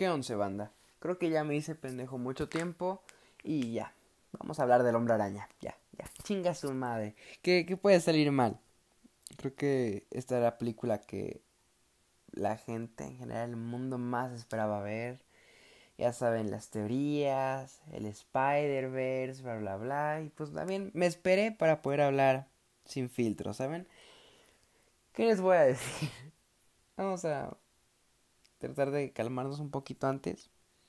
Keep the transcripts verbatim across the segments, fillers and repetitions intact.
¿Qué once, banda? Creo que ya me hice pendejo mucho tiempo y ya. Vamos a hablar del Hombre Araña. Ya, ya. Chinga su madre. ¿Qué, qué puede salir mal? Creo que esta era la película que la gente en general, el mundo más esperaba ver. Ya saben, las teorías, el Spider-Verse, bla, bla, bla. Y pues también me esperé para poder hablar sin filtro, ¿saben? ¿Qué les voy a decir? Vamos a tratar de calmarnos un poquito antes.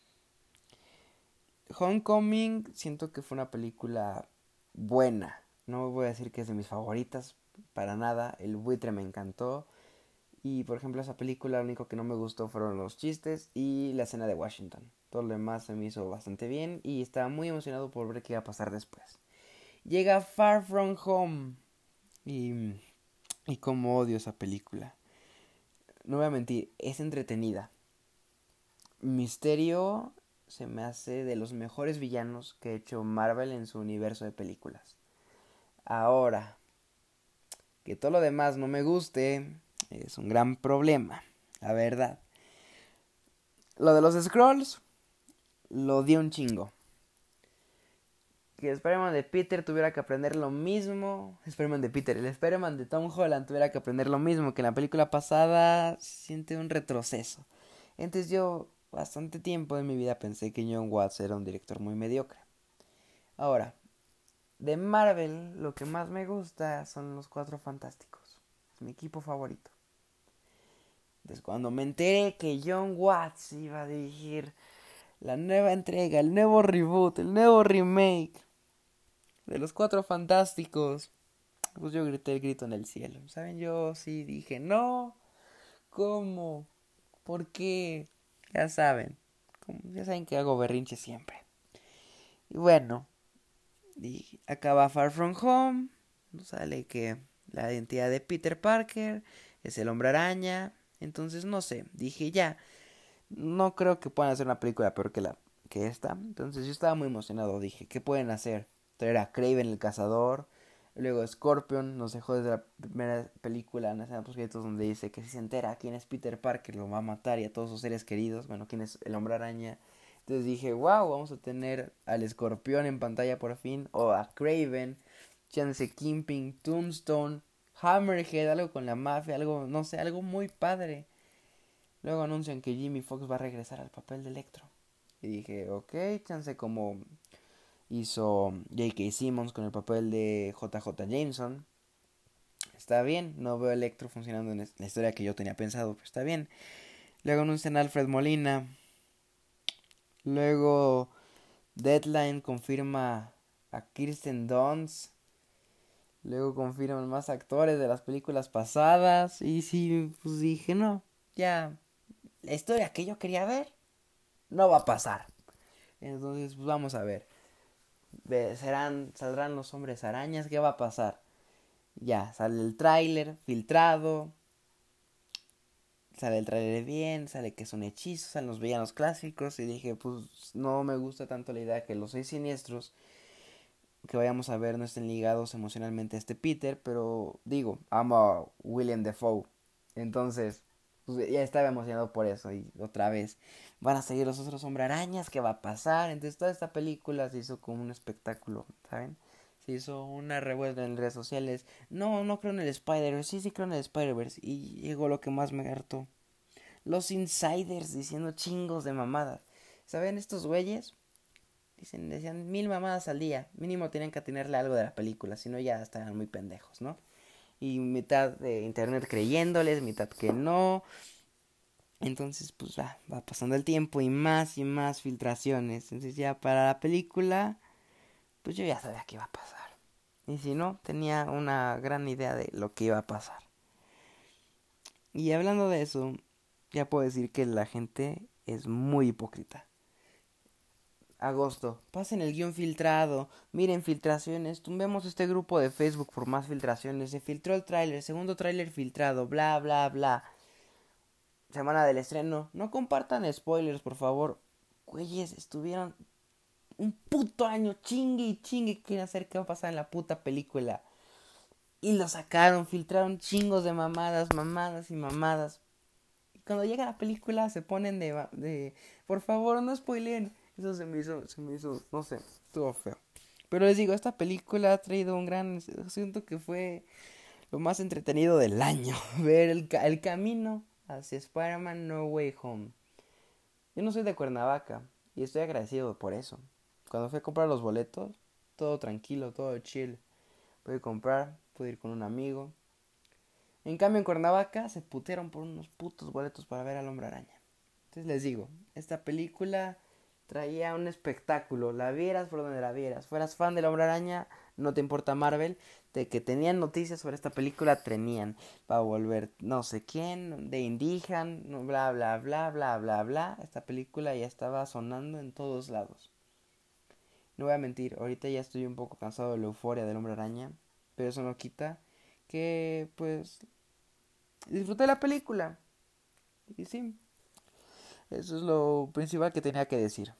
Homecoming siento que fue una película buena. No voy a decir que es de mis favoritas, para nada. El buitre me encantó. Y por ejemplo esa película lo único que no me gustó fueron los chistes y la escena de Washington. Todo lo demás se me hizo bastante bien y estaba muy emocionado por ver qué iba a pasar después. Llega Far From Home y, y como odio esa película. No voy a mentir, es entretenida. Misterio se me hace de los mejores villanos que ha hecho Marvel en su universo de películas. Ahora, que todo lo demás no me guste, es un gran problema, la verdad. Lo de los Scrolls, lo dio un chingo. Que el Spider-Man de Peter tuviera que aprender lo mismo. Spider-Man de Peter, el Spider-Man de Tom Holland tuviera que aprender lo mismo que en la película pasada, siente un retroceso. Entonces yo, bastante tiempo de mi vida pensé que John Watts era un director muy mediocre. Ahora, de Marvel, lo que más me gusta son los Cuatro Fantásticos. Es mi equipo favorito. Entonces, cuando me enteré que John Watts iba a dirigir la nueva entrega, el nuevo reboot, el nuevo remake de los Cuatro Fantásticos, pues yo grité el grito en el cielo. ¿Saben? Yo sí dije, no, ¿cómo? ¿Por qué? Ya saben, como, ya saben que hago berrinche siempre. Y bueno, y acaba Far From Home, sale que la identidad de Peter Parker es el Hombre Araña. Entonces no sé, dije ya, no creo que puedan hacer una película peor que la que esta. Entonces yo estaba muy emocionado, dije, ¿qué pueden hacer? Traer a Kraven el cazador, luego Scorpion nos dejó desde la primera película en la escena post donde dice que si se entera quién es Peter Parker lo va a matar y a todos sus seres queridos, bueno, quién es el Hombre Araña. Entonces dije, wow, vamos a tener al Escorpión en pantalla por fin, o a Kraven, chance Kingpin, Tombstone, Hammerhead, algo con la mafia, algo, no sé, algo muy padre. Luego anuncian que Jimmy Fox va a regresar al papel de Electro. Y dije, ok, chance como hizo J K. Simmons con el papel de J J. Jameson. Está bien, no veo Electro funcionando en la historia que yo tenía pensado, pero está bien. Luego anuncian a Alfred Molina. Luego Deadline confirma a Kirsten Dunst. Luego confirman más actores de las películas pasadas. Y sí, pues dije, no, ya, la historia que yo quería ver no va a pasar. Entonces, pues vamos a ver. Serán, saldrán los hombres arañas, ¿qué va a pasar? Ya, sale el tráiler filtrado. Sale el tráiler bien, sale que es un hechizo, salen los villanos clásicos. Y dije, pues no me gusta tanto la idea que los seis siniestros que vayamos a ver no estén ligados emocionalmente a este Peter. Pero digo, amo a William Dafoe. Entonces, pues ya estaba emocionado por eso. Y otra vez, van a seguir los otros Hombre Arañas, ¿qué va a pasar? Entonces toda esta película se hizo como un espectáculo, ¿saben? Se hizo una revuelta en redes sociales. No, no creo en el Spider-Verse. Sí, sí creo en el Spider-Verse. Y llegó lo que más me hartó. Los insiders diciendo chingos de mamadas. ¿Saben estos güeyes? Dicen, decían mil mamadas al día. Mínimo tenían que tenerle algo de la película. Si no ya estaban muy pendejos, ¿no? Y mitad de internet creyéndoles, mitad que no. Entonces, pues va, va pasando el tiempo y más y más filtraciones. Entonces ya para la película, pues yo ya sabía qué iba a pasar. Y si no, tenía una gran idea de lo que iba a pasar. Y hablando de eso, ya puedo decir que la gente es muy hipócrita. Agosto, pasen el guión filtrado, miren filtraciones, tumbemos este grupo de Facebook por más filtraciones, se filtró el tráiler, segundo tráiler filtrado, bla bla bla. Semana del estreno, no compartan spoilers, por favor. Güeyes, estuvieron un puto año chingue y chingue que quieren saber qué va a pasar en la puta película. Y lo sacaron, filtraron chingos de mamadas, mamadas y mamadas. cuando llega la película se ponen de, de por favor no spoileen. Eso se me hizo, se me hizo, no sé, estuvo feo. Pero les digo, esta película ha traído un gran, siento que fue lo más entretenido del año, ver el, el camino hacia Spider-Man No Way Home. Yo no soy de Cuernavaca y estoy agradecido por eso. Cuando fui a comprar los boletos, todo tranquilo, todo chill. Pude comprar, pude ir con un amigo. En cambio en Cuernavaca se putearon por unos putos boletos para ver al Hombre Araña. Entonces les digo, esta película traía un espectáculo, la vieras por donde la vieras. Fueras fan del Hombre Araña, no te importa Marvel, de que tenían noticias sobre esta película, tenían. Va a volver no sé quién, de Indijan, bla bla bla bla bla bla. Esta película ya estaba sonando en todos lados. No voy a mentir, ahorita ya estoy un poco cansado de la euforia del Hombre Araña, pero eso no quita que pues disfruté la película. Y sí, eso es lo principal que tenía que decir.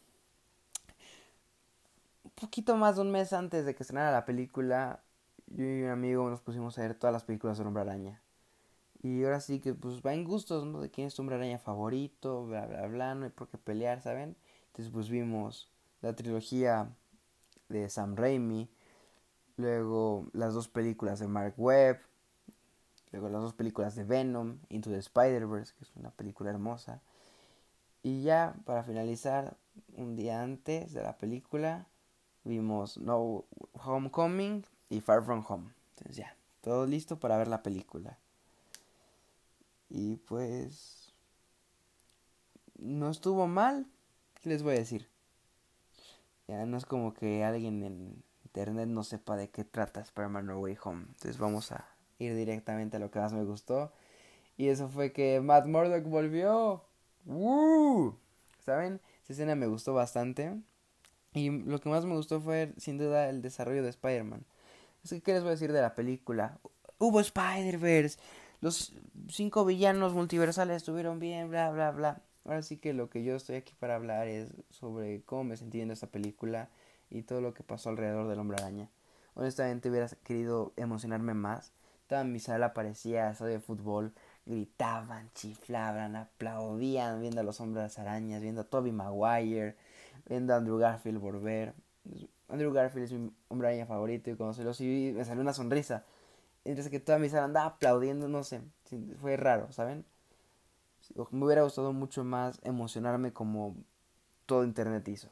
Un poquito más de un mes antes de que estrenara la película, yo y un amigo nos pusimos a ver todas las películas del Hombre Araña. Y ahora sí que pues va en gustos, ¿no? De quién es tu Hombre Araña favorito, bla bla bla, no hay por qué pelear, ¿saben? Entonces pues vimos la trilogía de Sam Raimi, luego las dos películas de Mark Webb, luego las dos películas de Venom, Into the Spider-Verse, que es una película hermosa. Y ya para finalizar, un día antes de la película, vimos No Homecoming y Far From Home. Entonces ya, todo listo para ver la película. Y pues no estuvo mal, ¿qué les voy a decir? Ya no es como que alguien en internet no sepa de qué trata Spider-Man No Way Home. Entonces vamos a ir directamente a lo que más me gustó. Y eso fue que Matt Murdock volvió. ¡Woo! ¿Saben? Esa escena me gustó bastante. Y lo que más me gustó fue sin duda el desarrollo de Spider-Man. Así que, ¿qué les voy a decir de la película? Hubo Spider-Verse. Los cinco villanos multiversales estuvieron bien, bla, bla, bla. Ahora sí que lo que yo estoy aquí para hablar es sobre cómo me sentí viendo esta película y todo lo que pasó alrededor del Hombre Araña. Honestamente hubiera querido emocionarme más. Toda mi sala parecía estadio de fútbol. Gritaban, chiflaban, aplaudían viendo a los Hombres Arañas, viendo a Tobey Maguire, viendo a Andrew Garfield volver. Andrew Garfield es mi Hombre Araña favorito y cuando se lo vi me salió una sonrisa. Entonces que toda mi sala andaba aplaudiendo, no sé, fue raro, ¿saben? Me hubiera gustado mucho más emocionarme como todo internet hizo.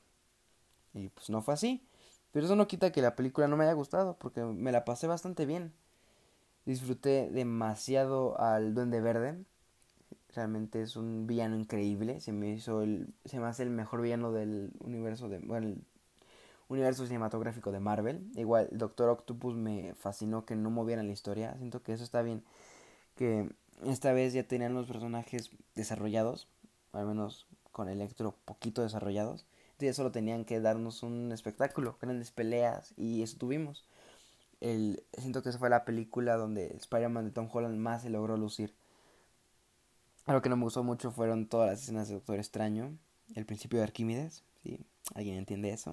Y pues no fue así. Pero eso no quita que la película no me haya gustado, porque me la pasé bastante bien. Disfruté demasiado al Duende Verde. Realmente es un villano increíble. Se me hizo el, se me hace el mejor villano del universo de, bueno, el universo cinematográfico de Marvel. Igual, Doctor Octopus me fascinó que no movieran la historia. Siento que eso está bien. Que esta vez ya tenían los personajes desarrollados. Al menos con Electro poquito desarrollados. Entonces ya solo tenían que darnos un espectáculo, grandes peleas. Y eso tuvimos. El, siento que esa fue la película donde Spider-Man de Tom Holland más se logró lucir. Algo que no me gustó mucho fueron todas las escenas de Doctor Extraño. El principio de Arquímedes. ¿Sí? ¿Alguien entiende eso?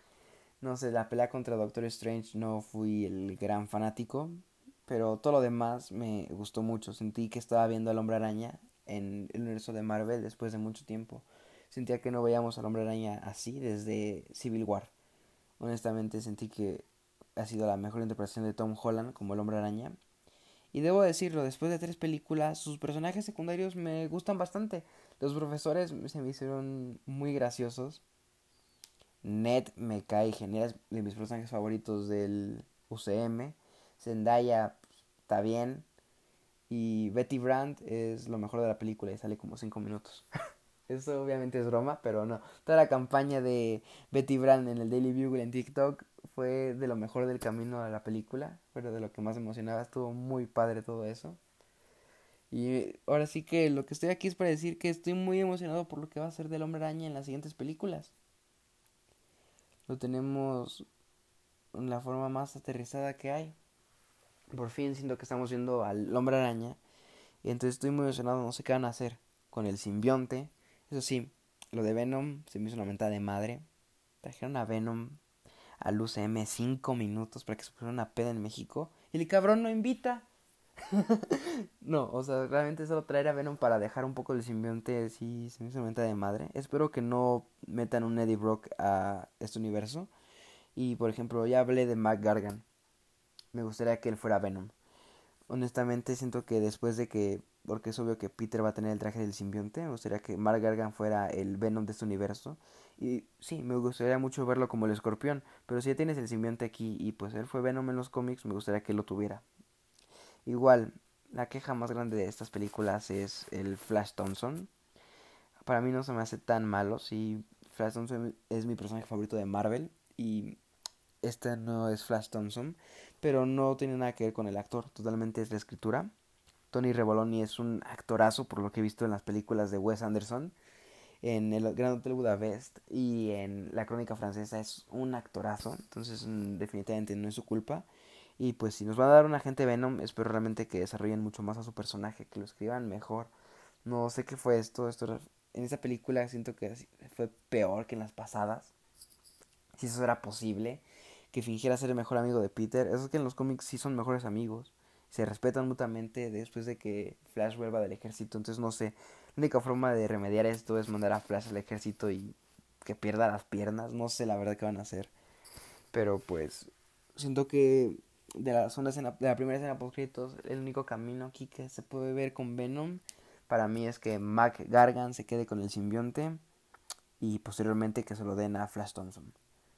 No sé, la pelea contra Doctor Strange no fui el gran fanático, pero todo lo demás me gustó mucho. Sentí que estaba viendo al Hombre Araña en el universo de Marvel después de mucho tiempo. Sentía que no veíamos al Hombre Araña así desde Civil War. Honestamente sentí que ha sido la mejor interpretación de Tom Holland como el Hombre Araña. Y debo decirlo, después de tres películas, sus personajes secundarios me gustan bastante. Los profesores se me hicieron muy graciosos. Ned me cae genial, es de mis personajes favoritos del U C M. Zendaya pues, está bien. Y Betty Brant es lo mejor de la película y sale como cinco minutos. Eso obviamente es broma, pero no. Toda la campaña de Betty Brant en el Daily Bugle en TikTok fue de lo mejor del camino a la película. Fue de lo que más emocionaba. Estuvo muy padre todo eso. Y ahora sí que lo que estoy aquí es para decir que estoy muy emocionado por lo que va a ser del Hombre Araña en las siguientes películas. Lo tenemos en la forma más aterrizada que hay. Por fin siento que estamos viendo al Hombre Araña. Y entonces estoy muy emocionado, no sé qué van a hacer con el simbionte. Eso sí, lo de Venom se me hizo una mentada de madre. Trajeron a Venom al U C M cinco minutos para que se pusiera una peda en México. Y el cabrón no invita. No, o sea, realmente solo traer a Venom para dejar un poco el simbionte, sí, se me hizo una mentada de madre. Espero que no metan un Eddie Brock a este universo. Y, por ejemplo, ya hablé de Mac Gargan. Me gustaría que él fuera Venom. Honestamente, siento que después de que, porque es obvio que Peter va a tener el traje del simbionte, me gustaría que Mark Gargan fuera el Venom de este universo. Y sí, me gustaría mucho verlo como el escorpión, pero si ya tienes el simbionte aquí y pues él fue Venom en los cómics, me gustaría que él lo tuviera. Igual, la queja más grande de estas películas es el Flash Thompson. Para mí no se me hace tan malo, sí, Flash Thompson es mi personaje favorito de Marvel y este no es Flash Thompson, pero no tiene nada que ver con el actor, totalmente es la escritura. Tony Revoloni es un actorazo por lo que he visto en las películas de Wes Anderson, en el Gran Hotel Budapest y en La Crónica Francesa es un actorazo, entonces mm, definitivamente no es su culpa. Y pues si nos van a dar un agente Venom, espero realmente que desarrollen mucho más a su personaje, que lo escriban mejor. No sé qué fue esto, esto en esa película siento que fue peor que en las pasadas, si eso era posible, que fingiera ser el mejor amigo de Peter. Eso es que en los cómics sí son mejores amigos, se respetan mutuamente después de que Flash vuelva del ejército. Entonces no sé, la única forma de remediar esto es mandar a Flash al ejército y que pierda las piernas. No sé la verdad qué van a hacer, pero pues siento que de la, segunda escena, de la primera escena post créditos, el único camino aquí que se puede ver con Venom para mí es que Mac Gargan se quede con el simbionte y posteriormente que se lo den a Flash Thompson.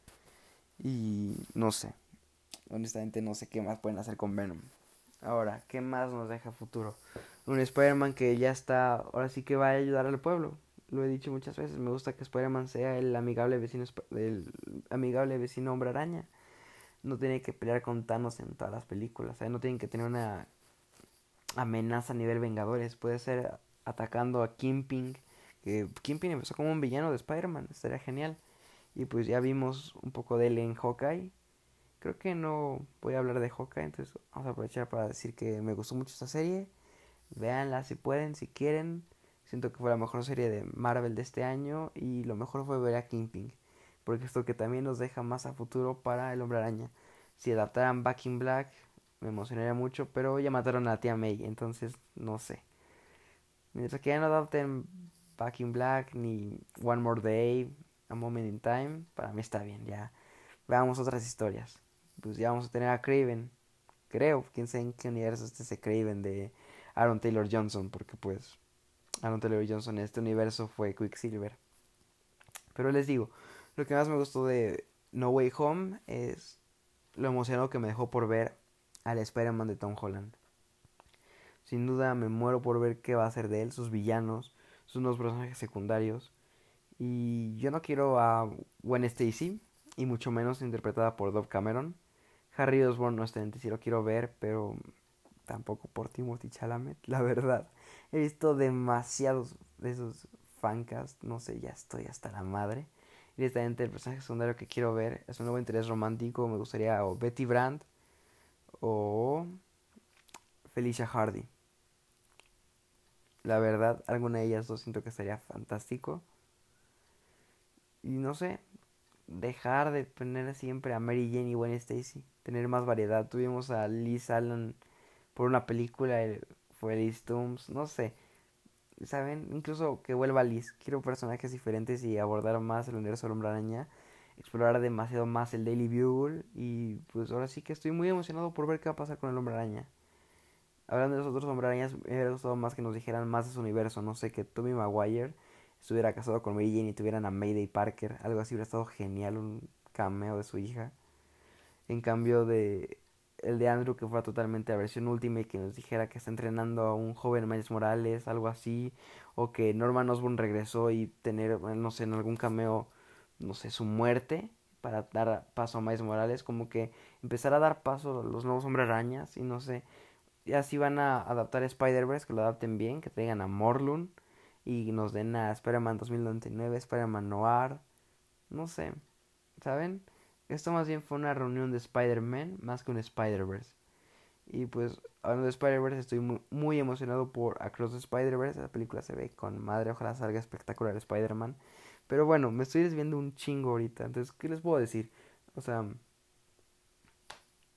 Y no sé, honestamente no sé qué más pueden hacer con Venom. Ahora, ¿qué más nos deja futuro? Un Spider-Man que ya está, ahora sí que va a ayudar al pueblo. Lo he dicho muchas veces, me gusta que Spider-Man sea el amigable vecino, el amigable vecino hombre araña. No tiene que pelear con Thanos en todas las películas, ¿sabes? No tienen que tener una amenaza a nivel Vengadores. Puede ser atacando a Kingpin, que Kingpin empezó como un villano de Spider-Man, estaría genial. Y pues ya vimos un poco de él en Hawkeye. Creo que no voy a hablar de Hawkeye, entonces vamos a aprovechar para decir que me gustó mucho esta serie. Véanla si pueden, si quieren. Siento que fue la mejor serie de Marvel de este año y lo mejor fue ver a Kingpin, porque esto que también nos deja más a futuro para el Hombre Araña. Si adaptaran Back in Black me emocionaría mucho, pero ya mataron a la tía May, entonces no sé. Mientras que ya no adapten Back in Black ni One More Day, A Moment in Time, para mí está bien, ya veamos otras historias. Pues ya vamos a tener a Craven, creo, quién sabe en qué universo este se Craven de Aaron Taylor Johnson, porque pues Aaron Taylor Johnson en este universo fue Quicksilver. Pero les digo, lo que más me gustó de No Way Home es lo emocionado que me dejó por ver al Spider-Man de Tom Holland. Sin duda me muero por ver qué va a hacer de él, sus villanos, sus nuevos personajes secundarios. Y yo no quiero a Gwen Stacy, y mucho menos interpretada por Dove Cameron. Harry Osborn no está en sí lo quiero ver, pero tampoco por Timothy Chalamet, la verdad. He visto demasiados de esos fancast, no sé, ya estoy hasta la madre. Directamente el personaje secundario que quiero ver es un nuevo interés romántico, me gustaría o Betty Brant o Felicia Hardy. La verdad, alguna de ellas dos siento que sería fantástico. Y no sé, dejar de poner siempre a Mary Jane y Gwen Stacy, tener más variedad. Tuvimos a Liz Allen por una película, fue Liz Toombs, no sé, ¿saben? Incluso que vuelva Liz. Quiero personajes diferentes y abordar más el universo del Hombre Araña. Explorar demasiado más el Daily Bugle. Y pues ahora sí que estoy muy emocionado por ver qué va a pasar con el Hombre Araña. Hablando de los otros Hombre Arañas, me hubiera gustado más que nos dijeran más de su universo. No sé, que Tobey Maguire estuviera casado con Mary Jane y tuvieran a Mayday Parker. Algo así hubiera estado genial, un cameo de su hija. En cambio de el de Andrew que fuera totalmente la versión última y que nos dijera que está entrenando a un joven Miles Morales, algo así, o que Norman Osborn regresó y tener, no sé, en algún cameo, no sé, su muerte para dar paso a Miles Morales, como que empezar a dar paso a los nuevos Hombres Arañas y no sé, y así van a adaptar Spider-Verse, que lo adapten bien, que traigan a Morlun y nos den a Spider-Man dos mil noventa y nueve, Spider-Man Noir, no sé, ¿saben? Esto más bien fue una reunión de Spider-Man más que un Spider-Verse. Y pues, hablando de Spider-Verse, estoy muy, muy emocionado por Across the Spider-Verse. La película se ve con madre, ojalá salga espectacular Spider-Man. Pero bueno, me estoy desviando un chingo ahorita. Entonces, ¿qué les puedo decir? O sea,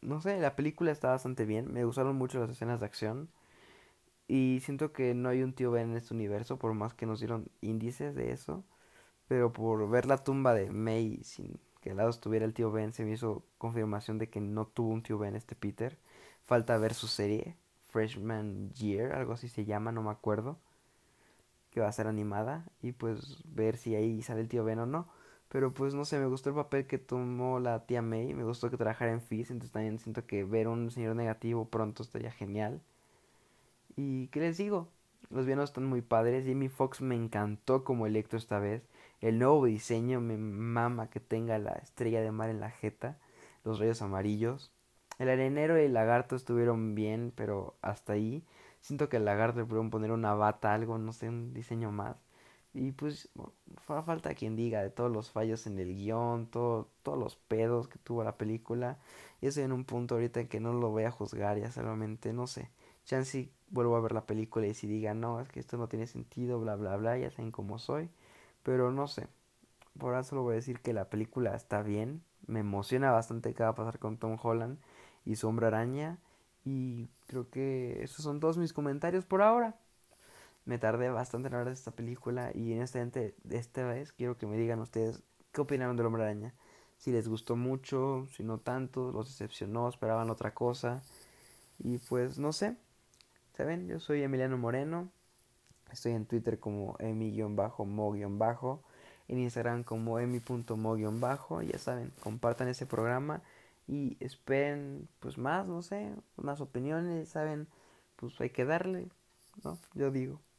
no sé, la película está bastante bien. Me gustaron mucho las escenas de acción. Y siento que no hay un tío Ben en este universo, por más que nos dieron índices de eso. Pero por ver la tumba de May sin que al lado estuviera el tío Ben, se me hizo confirmación de que no tuvo un tío Ben este Peter. Falta ver su serie, Freshman Year, algo así se llama, no me acuerdo, que va a ser animada. Y pues ver si ahí sale el tío Ben o no. Pero pues no sé, me gustó el papel que tomó la tía May, me gustó que trabajara en Fizz, entonces también siento que ver un señor negativo pronto estaría genial. Y qué les digo, los villanos están muy padres. Jamie Foxx me encantó como Electro esta vez. El nuevo diseño me mama que tenga la estrella de mar en la jeta, los rayos amarillos. El arenero y el lagarto estuvieron bien, pero hasta ahí. Siento que el lagarto le pudieron poner una bata, algo, no sé, un diseño más. Y pues bueno, fa- falta quien diga de todos los fallos en el guión, todo, todos los pedos que tuvo la película. Y estoy en un punto ahorita en que no lo voy a juzgar, ya solamente, no sé. Chance vuelvo a ver la película y si diga, no, es que esto no tiene sentido, bla, bla, bla, ya saben cómo soy. Pero no sé, por ahora solo voy a decir que la película está bien. Me emociona bastante qué va a pasar con Tom Holland y su hombre araña. Y creo que esos son todos mis comentarios por ahora. Me tardé bastante en hablar de esta película y en esta, esta vez quiero que me digan ustedes qué opinaron del hombre araña. Si les gustó mucho, si no tanto, los decepcionó, esperaban otra cosa. Y pues no sé, ¿saben? Yo soy Emiliano Moreno. Estoy en Twitter como emi-mo-bajo. En Instagram como emi.mo-bajo. Ya saben, compartan ese programa. Y esperen, pues más, no sé, más opiniones, ¿saben? Pues hay que darle, ¿no? Yo digo.